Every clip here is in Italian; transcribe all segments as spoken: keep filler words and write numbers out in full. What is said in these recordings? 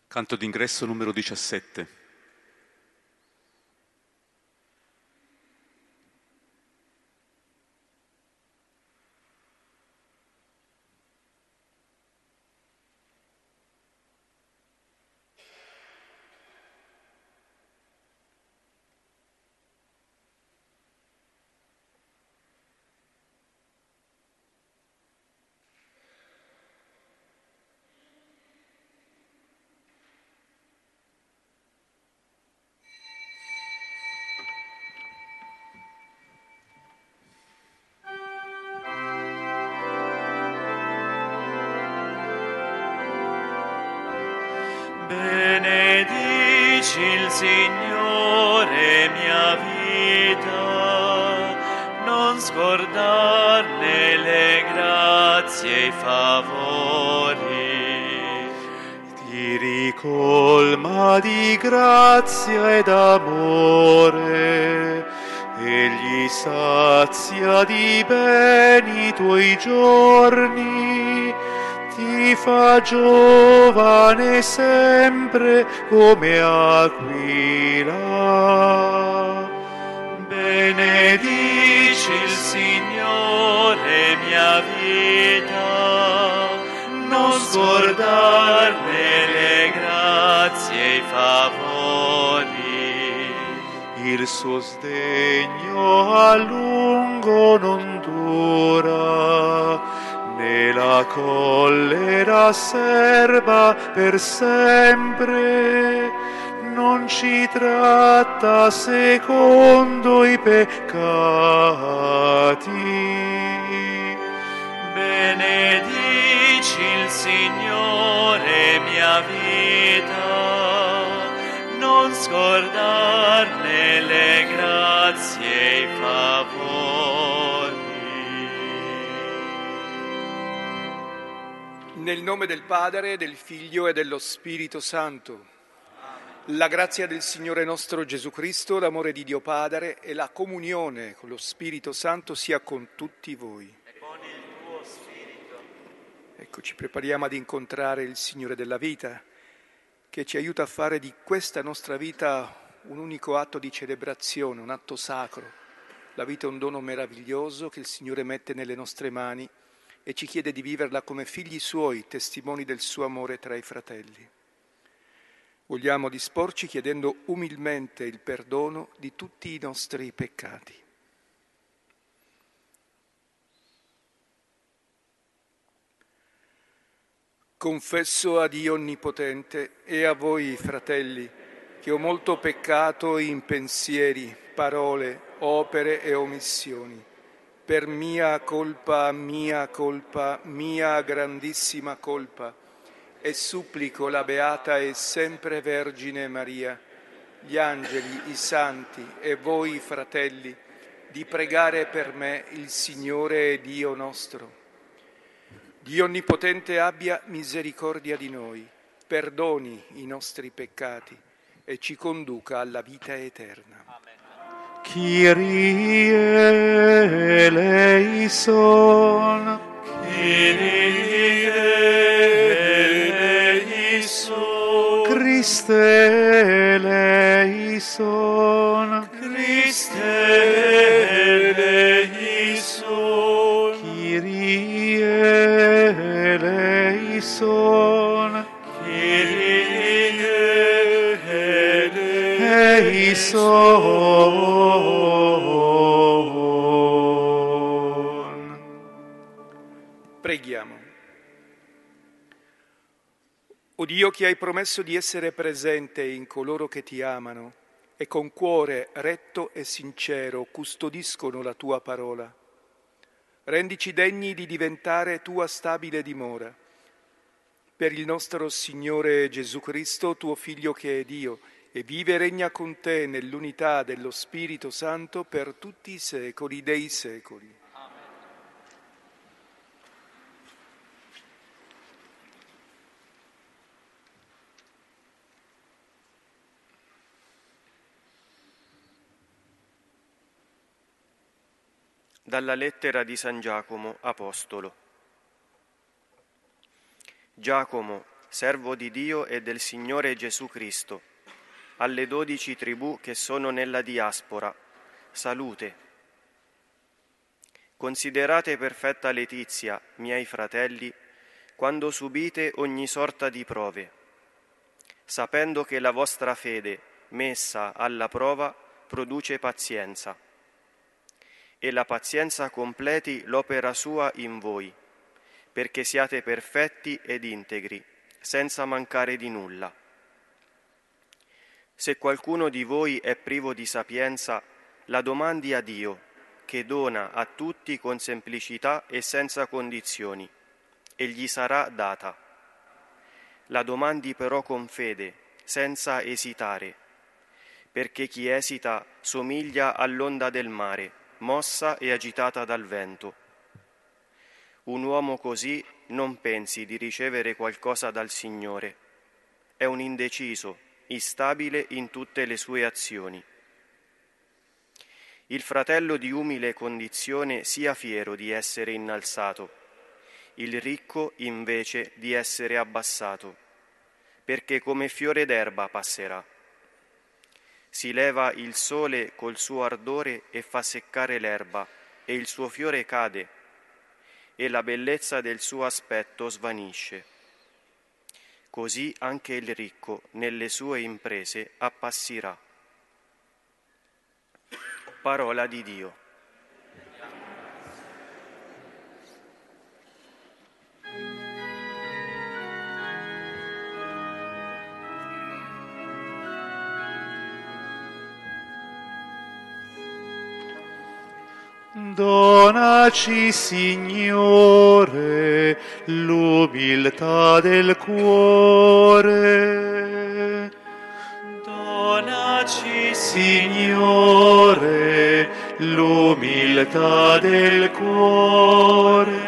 Canto d'ingresso numero diciassette. Benedici il Signore mia vita, non scordarne le grazie e i favori. Ti ricolma di grazia ed amore, egli sazia di beni i tuoi giorni, ti fa giovane sempre come aquila. Benedici il Signore mia vita, non scordarne le grazie e i favori. Il suo sdegno a lungo non dura, né la collera serba per sempre, non ci tratta secondo i peccati. Benedici il Signore mia vita, non scordarne le grazie e i favori. Nel nome del Padre, del Figlio e dello Spirito Santo. La grazia del Signore nostro Gesù Cristo, l'amore di Dio Padre e la comunione con lo Spirito Santo sia con tutti voi. E con il tuo spirito. Ecco, ci prepariamo ad incontrare il Signore della vita, che ci aiuta a fare di questa nostra vita un unico atto di celebrazione, un atto sacro. La vita è un dono meraviglioso che il Signore mette nelle nostre mani e ci chiede di viverla come figli Suoi, testimoni del Suo amore tra i fratelli. Vogliamo disporci chiedendo umilmente il perdono di tutti i nostri peccati. Confesso a Dio Onnipotente e a voi, fratelli, che ho molto peccato in pensieri, parole, opere e omissioni. Per mia colpa, mia colpa, mia grandissima colpa, e supplico la Beata e sempre Vergine Maria, gli angeli, i santi e voi, fratelli, di pregare per me il Signore e Dio nostro. Dio Onnipotente abbia misericordia di noi, perdoni i nostri peccati e ci conduca alla vita eterna. Amen. Kyrie eleison, Kyrie eleison, Christe eleison, Christe eleison, Kyrie eleison, Kyrie eleison. Preghiamo. O Dio, che hai promesso di essere presente in coloro che ti amano e con cuore retto e sincero custodiscono la tua parola, rendici degni di diventare tua stabile dimora. Per il nostro Signore Gesù Cristo, tuo Figlio che è Dio, e vive e regna con te nell'unità dello Spirito Santo per tutti i secoli dei secoli. Dalla lettera di San Giacomo, Apostolo. Giacomo, servo di Dio e del Signore Gesù Cristo, alle dodici tribù che sono nella diaspora, salute. Considerate perfetta letizia, miei fratelli, quando subite ogni sorta di prove, sapendo che la vostra fede, messa alla prova, produce pazienza. E la pazienza completi l'opera sua in voi, perché siate perfetti ed integri, senza mancare di nulla. Se qualcuno di voi è privo di sapienza, la domandi a Dio, che dona a tutti con semplicità e senza condizioni, e gli sarà data. La domandi però con fede, senza esitare, perché chi esita somiglia all'onda del mare, mossa e agitata dal vento. Un uomo così non pensi di ricevere qualcosa dal Signore. È un indeciso, instabile in tutte le sue azioni. Il fratello di umile condizione sia fiero di essere innalzato, il ricco invece di essere abbassato, perché come fiore d'erba passerà. Si leva il sole col suo ardore e fa seccare l'erba, e il suo fiore cade, e la bellezza del suo aspetto svanisce. Così anche il ricco nelle sue imprese appassirà. Parola di Dio. Donaci, Signore, l'umiltà del cuore. Donaci, Signore, l'umiltà del cuore.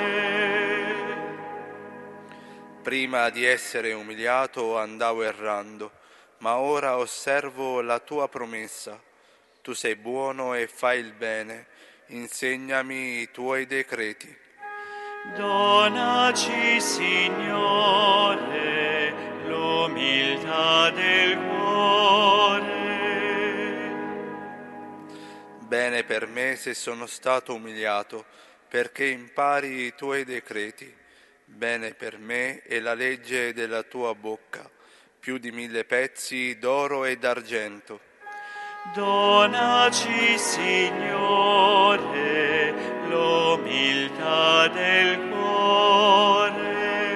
Prima di essere umiliato andavo errando, ma ora osservo la tua promessa. Tu sei buono e fai il bene. Insegnami i tuoi decreti. Donaci, Signore, l'umiltà del cuore. Bene per me se sono stato umiliato, perché impari i tuoi decreti. Bene per me è la legge della tua bocca, più di mille pezzi d'oro e d'argento. Donaci, Signore, l'umiltà del cuore.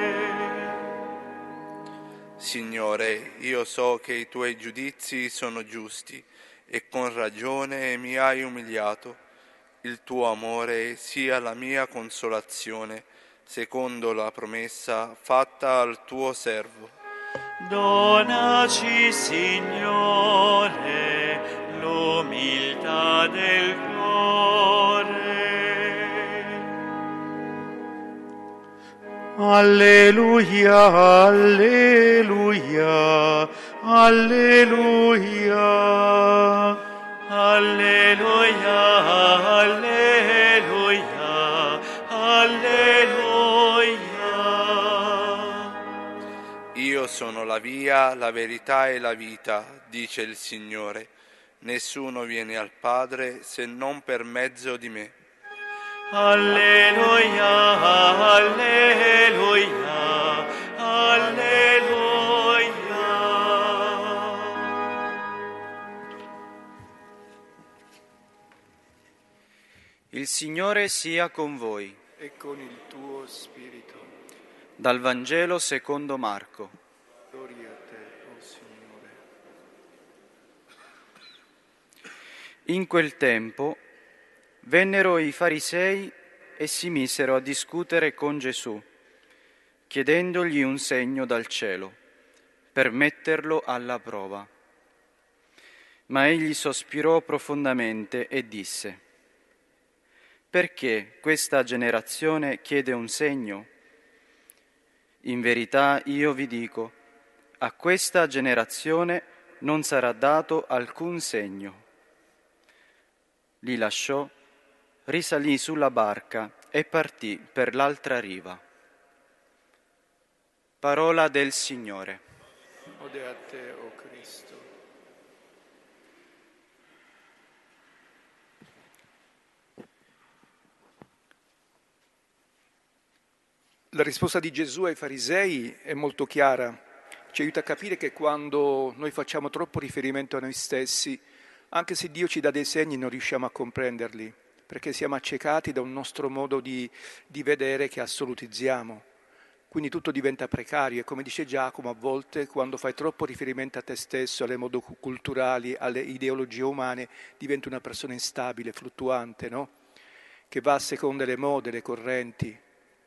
Signore, io so che i tuoi giudizi sono giusti e con ragione mi hai umiliato. Il tuo amore sia la mia consolazione, secondo la promessa fatta al tuo servo. Donaci, Signore, l'umiltà del cuore. Alleluia, alleluia, alleluia. Alleluia, alleluia, alleluia. Io sono la via, la verità e la vita, dice il Signore. Nessuno viene al Padre se non per mezzo di me. Alleluia, alleluia, alleluia. Il Signore sia con voi. E con il tuo spirito. Dal Vangelo secondo Marco. Gloria a te, o Signore. In quel tempo vennero i farisei e si misero a discutere con Gesù, chiedendogli un segno dal cielo, per metterlo alla prova. Ma egli sospirò profondamente e disse: «Perché questa generazione chiede un segno? In verità io vi dico, a questa generazione non sarà dato alcun segno». Li lasciò, risalì sulla barca e partì per l'altra riva. Parola del Signore. Ode a te, o Cristo. La risposta di Gesù ai farisei è molto chiara, ci aiuta a capire che quando noi facciamo troppo riferimento a noi stessi, anche se Dio ci dà dei segni non riusciamo a comprenderli, perché siamo accecati da un nostro modo di, di vedere che assolutizziamo. Quindi tutto diventa precario e come dice Giacomo, a volte quando fai troppo riferimento a te stesso, alle modi culturali, alle ideologie umane, diventi una persona instabile, fluttuante, no? Che va a seconda delle mode, le correnti.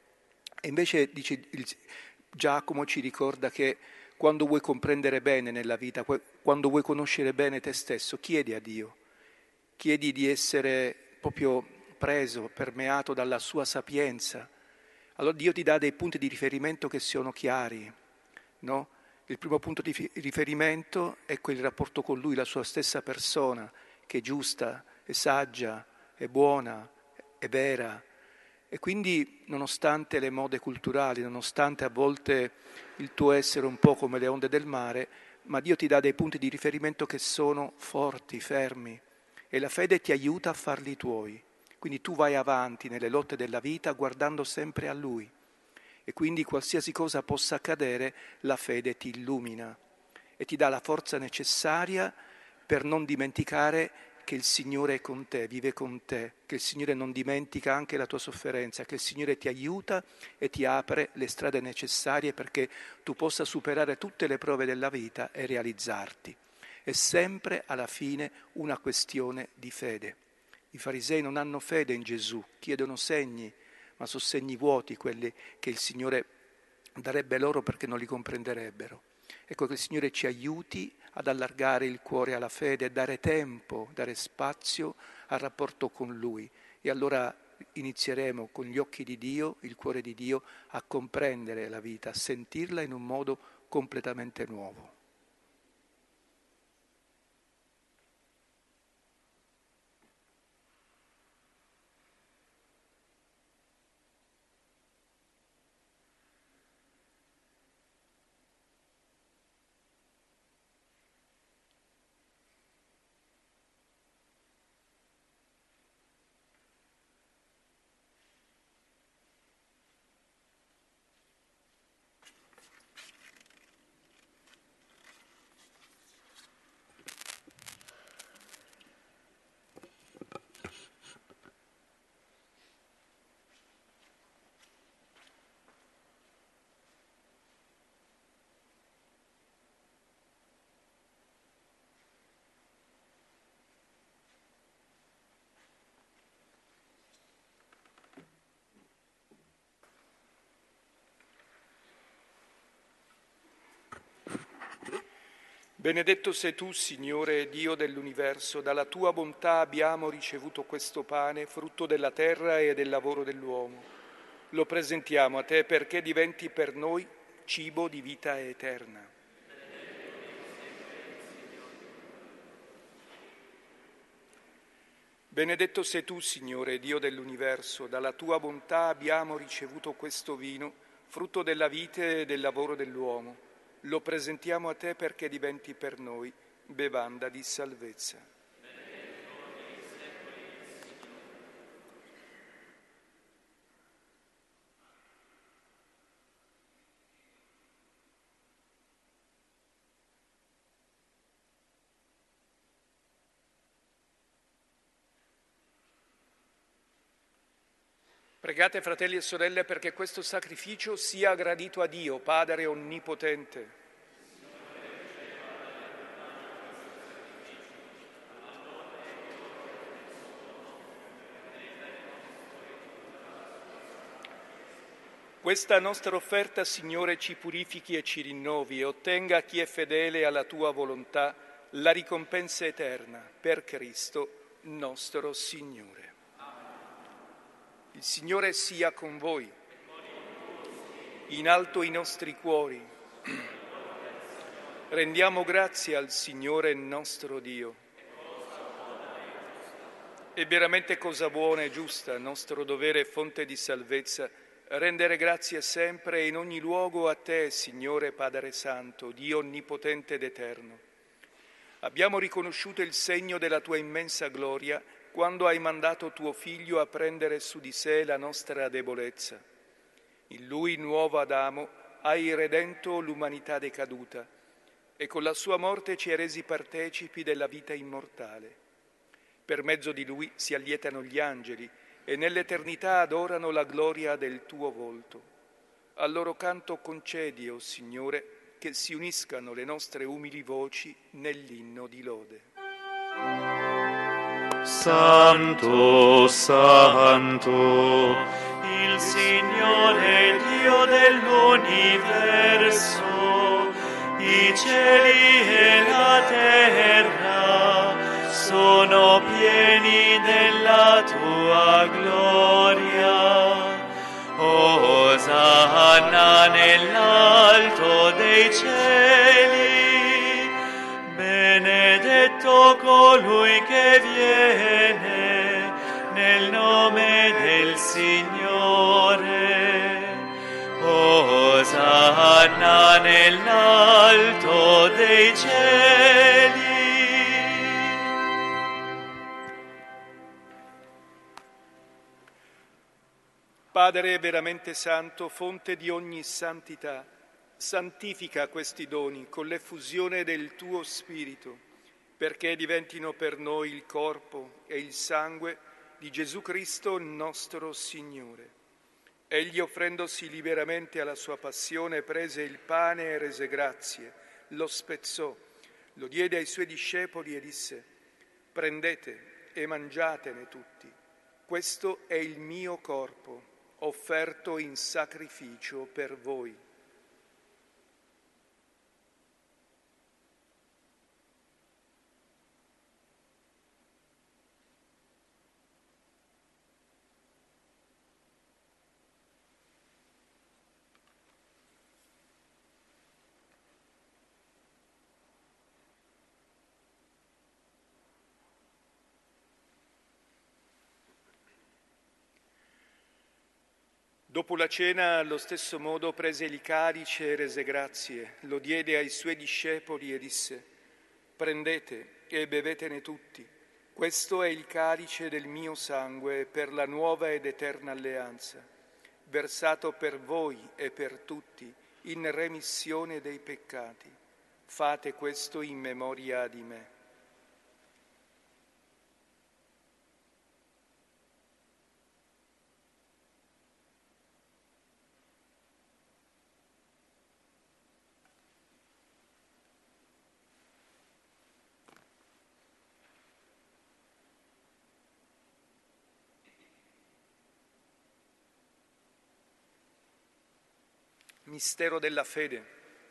E invece dice, il, Giacomo ci ricorda che quando vuoi comprendere bene nella vita, quando vuoi conoscere bene te stesso, chiedi a Dio, chiedi di essere proprio preso, permeato dalla sua sapienza. Allora Dio ti dà dei punti di riferimento che siano chiari, no? Il primo punto di riferimento è quel rapporto con Lui, la sua stessa persona, che è giusta, è saggia, è buona, è vera. E quindi, nonostante le mode culturali, nonostante a volte il tuo essere un po' come le onde del mare, ma Dio ti dà dei punti di riferimento che sono forti, fermi, e la fede ti aiuta a farli tuoi. Quindi tu vai avanti nelle lotte della vita guardando sempre a Lui. E quindi qualsiasi cosa possa accadere, la fede ti illumina e ti dà la forza necessaria per non dimenticare che il Signore è con te, vive con te, che il Signore non dimentica anche la tua sofferenza, che il Signore ti aiuta e ti apre le strade necessarie perché tu possa superare tutte le prove della vita e realizzarti. È sempre alla fine una questione di fede. I farisei non hanno fede in Gesù, chiedono segni, ma sono segni vuoti quelli che il Signore darebbe loro perché non li comprenderebbero. Ecco che il Signore ci aiuti ad allargare il cuore alla fede, dare tempo, dare spazio al rapporto con Lui. E allora inizieremo con gli occhi di Dio, il cuore di Dio, a comprendere la vita, a sentirla in un modo completamente nuovo. Benedetto sei tu, Signore Dio dell'universo, dalla tua bontà abbiamo ricevuto questo pane, frutto della terra e del lavoro dell'uomo. Lo presentiamo a te perché diventi per noi cibo di vita eterna. Benedetto sei tu, Signore Dio dell'universo, dalla tua bontà abbiamo ricevuto questo vino, frutto della vite e del lavoro dell'uomo. Lo presentiamo a te perché diventi per noi bevanda di salvezza. Pregate, fratelli e sorelle, perché questo sacrificio sia gradito a Dio, Padre Onnipotente. Questa nostra offerta, Signore, ci purifichi e ci rinnovi e ottenga a chi è fedele alla tua volontà la ricompensa eterna per Cristo nostro Signore. Il Signore sia con voi, in alto i nostri cuori. Rendiamo grazie al Signore nostro Dio. È veramente cosa buona e giusta, nostro dovere e fonte di salvezza, rendere grazie sempre e in ogni luogo a te, Signore Padre Santo, Dio onnipotente ed eterno. Abbiamo riconosciuto il segno della tua immensa gloria quando hai mandato tuo Figlio a prendere su di sé la nostra debolezza. In Lui, nuovo Adamo, hai redento l'umanità decaduta e con la sua morte ci hai resi partecipi della vita immortale. Per mezzo di Lui si allietano gli angeli e nell'eternità adorano la gloria del tuo volto. Al loro canto concedi, o Signore, che si uniscano le nostre umili voci nell'inno di lode. Santo, Santo, il Signore Dio dell'universo, i cieli e la terra sono pieni della tua gloria. Osanna nell'alto dei cieli, benedetto colui che viene nel nome del Signore. Osanna nell'alto dei cieli. Padre veramente santo, fonte di ogni santità, santifica questi doni con l'effusione del tuo Spirito, perché diventino per noi il corpo e il sangue di Gesù Cristo nostro Signore. Egli, offrendosi liberamente alla sua passione, prese il pane e rese grazie, lo spezzò, lo diede ai suoi discepoli e disse: «Prendete e mangiatene tutti, questo è il mio corpo, offerto in sacrificio per voi». Dopo la cena, allo stesso modo, prese il calice e rese grazie, lo diede ai suoi discepoli e disse: «Prendete e bevetene tutti, questo è il calice del mio sangue per la nuova ed eterna alleanza, versato per voi e per tutti in remissione dei peccati. Fate questo in memoria di me». Mistero della fede.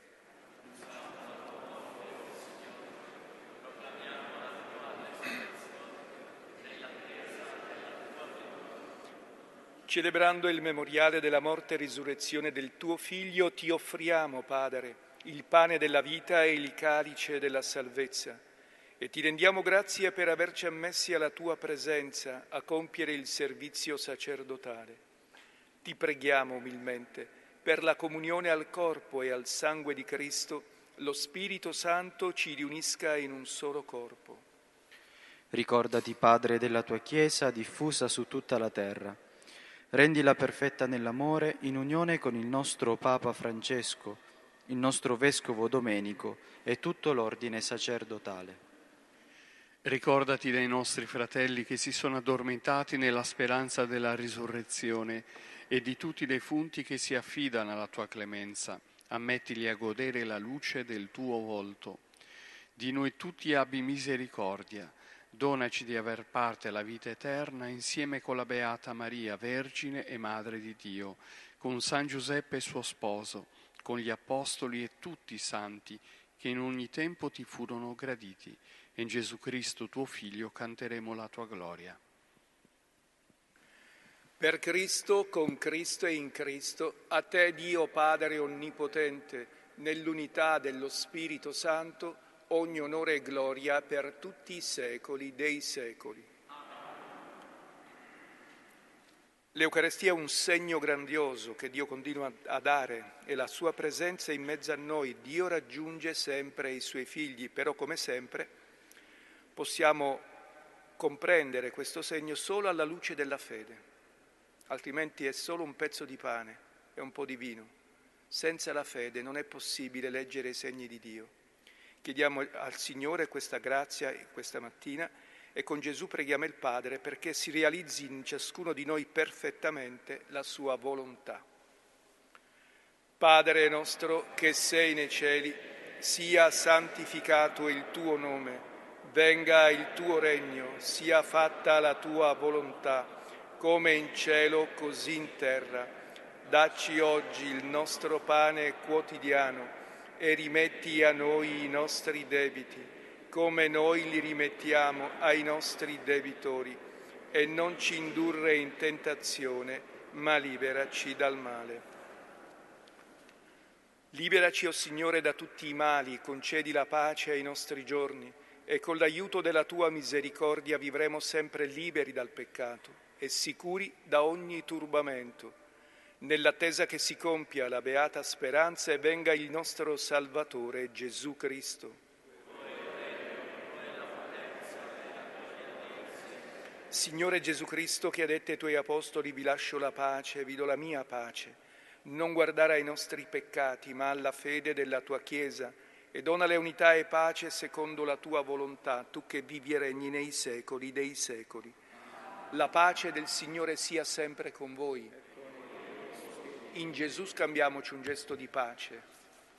Celebrando il memoriale della morte e risurrezione del tuo Figlio, ti offriamo, Padre, il pane della vita e il calice della salvezza, e ti rendiamo grazie per averci ammessi alla tua presenza a compiere il servizio sacerdotale. Ti preghiamo umilmente, per la comunione al corpo e al sangue di Cristo, lo Spirito Santo ci riunisca in un solo corpo. Ricordati, Padre, della tua Chiesa diffusa su tutta la terra. Rendila perfetta nell'amore in unione con il nostro Papa Francesco, il nostro Vescovo Domenico e tutto l'ordine sacerdotale. Ricordati dei nostri fratelli che si sono addormentati nella speranza della risurrezione e di tutti i defunti che si affidano alla tua clemenza. Ammettili a godere la luce del tuo volto. Di noi tutti abbi misericordia. Donaci di aver parte alla vita eterna insieme con la Beata Maria, Vergine e Madre di Dio, con San Giuseppe suo sposo, con gli Apostoli e tutti i santi che in ogni tempo ti furono graditi. E in Gesù Cristo tuo Figlio canteremo la tua gloria. Per Cristo, con Cristo e in Cristo, a te Dio Padre Onnipotente, nell'unità dello Spirito Santo, ogni onore e gloria per tutti i secoli dei secoli. L'Eucarestia è un segno grandioso che Dio continua a dare e la sua presenza in mezzo a noi. Dio raggiunge sempre i suoi figli, però come sempre possiamo comprendere questo segno solo alla luce della fede, altrimenti è solo un pezzo di pane e un po' di vino. Senza la fede non è possibile leggere i segni di Dio. Chiediamo al Signore questa grazia questa mattina e con Gesù preghiamo il Padre perché si realizzi in ciascuno di noi perfettamente la sua volontà. Padre nostro che sei nei cieli, sia santificato il tuo nome, venga il tuo regno, sia fatta la tua volontà, come in cielo così in terra. Dacci oggi il nostro pane quotidiano e rimetti a noi i nostri debiti, come noi li rimettiamo ai nostri debitori, e non ci indurre in tentazione, ma liberaci dal male. Liberaci, o Signore, da tutti i mali, concedi la pace ai nostri giorni, e con l'aiuto della tua misericordia vivremo sempre liberi dal peccato e sicuri da ogni turbamento, nell'attesa che si compia la beata speranza e venga il nostro Salvatore Gesù Cristo. Signore Gesù Cristo, che hai detto ai tuoi apostoli: vi lascio la pace, vi do la mia pace, non guardare ai nostri peccati, ma alla fede della tua Chiesa, e donale unità e pace secondo la tua volontà, tu che vivi e regni nei secoli dei secoli. La pace del Signore sia sempre con voi. In Gesù scambiamoci un gesto di pace.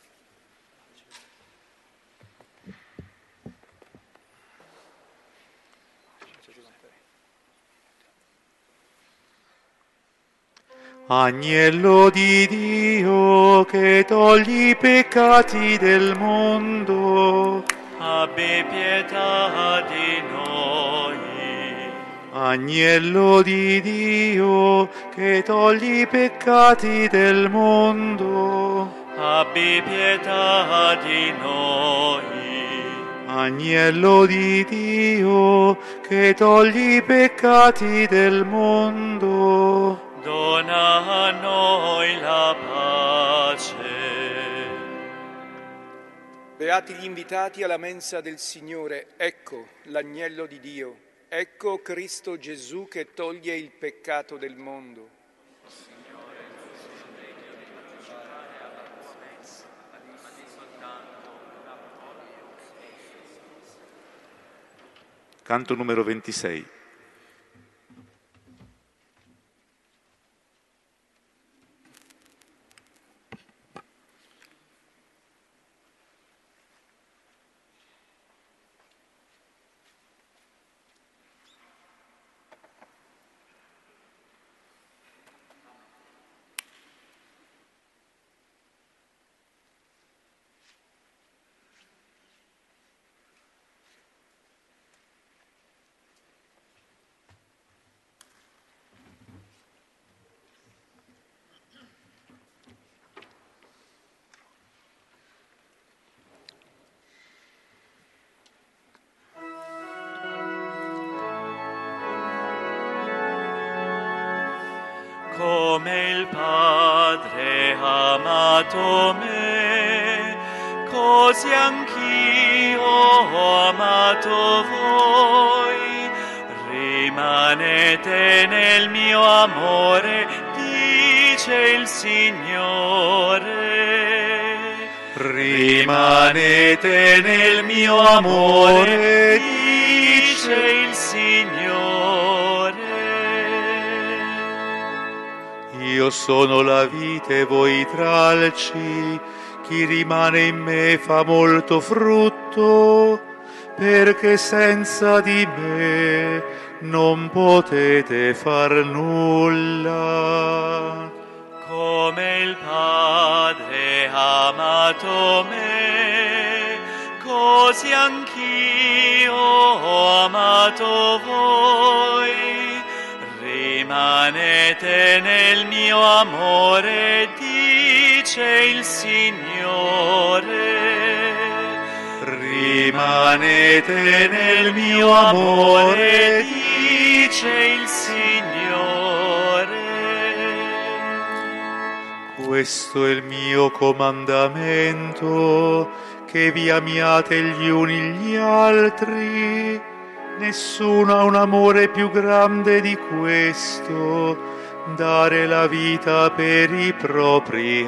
Agnello di Dio che togli i peccati del mondo, abbi pietà di noi. Agnello di Dio che togli i peccati del mondo, abbi pietà di noi. Agnello di Dio che togli i peccati del mondo, dona a noi la pace. Beati gli invitati alla mensa del Signore. Ecco l'agnello di Dio. Ecco Cristo Gesù che toglie il peccato del mondo. Canto numero ventisei. Come il Padre ha amato me, così anch'io ho amato voi. Rimanete nel mio amore, dice il Signore. rimanete nel mio amore, dice il Signore. Io sono la vite, voi i tralci, chi rimane in me fa molto frutto, perché senza di me non potete far nulla. Come il Padre ha amato me, così anch'io ho amato voi. Rimanete nel mio amore, dice il Signore. Rimanete nel mio amore, dice il Signore. Questo è il mio comandamento, che vi amiate gli uni gli altri. Nessuno ha un amore più grande di questo, dare la vita per i propri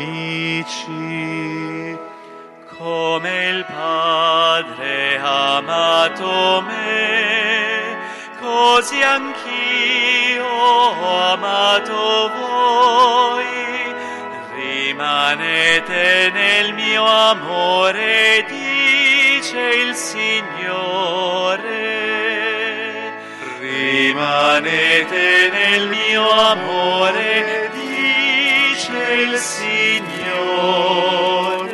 amici. Come il Padre ha amato me, così anch'io ho amato voi. Rimanete nel mio amore, dice il Signore. Rimanete nel mio amore, dice il Signore.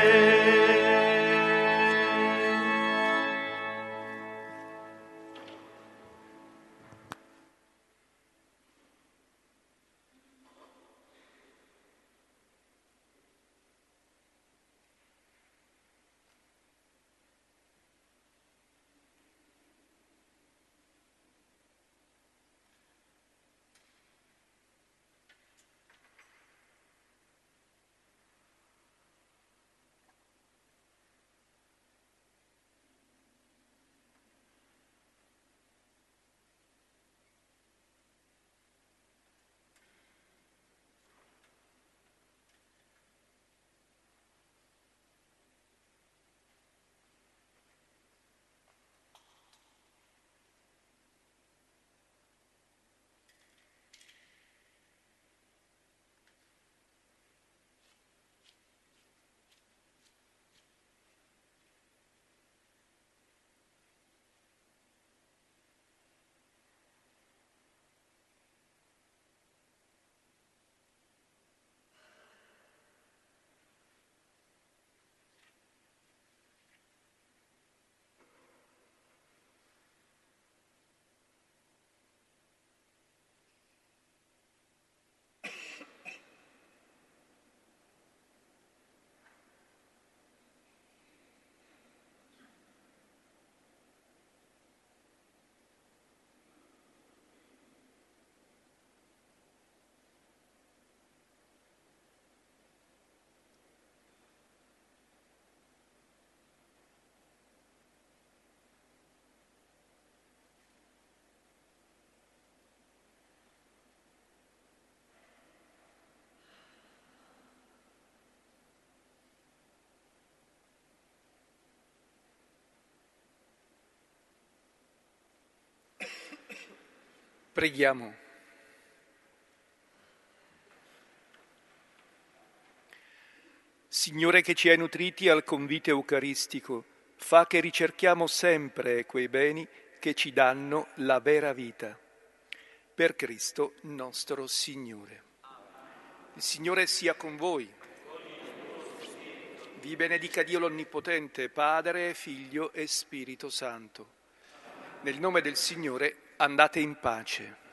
Preghiamo. Signore, che ci hai nutriti al convito eucaristico, fa che ricerchiamo sempre quei beni che ci danno la vera vita. Per Cristo nostro Signore. Il Signore sia con voi. Vi benedica Dio l'Onnipotente, Padre, Figlio e Spirito Santo. Nel nome del Signore andate in pace.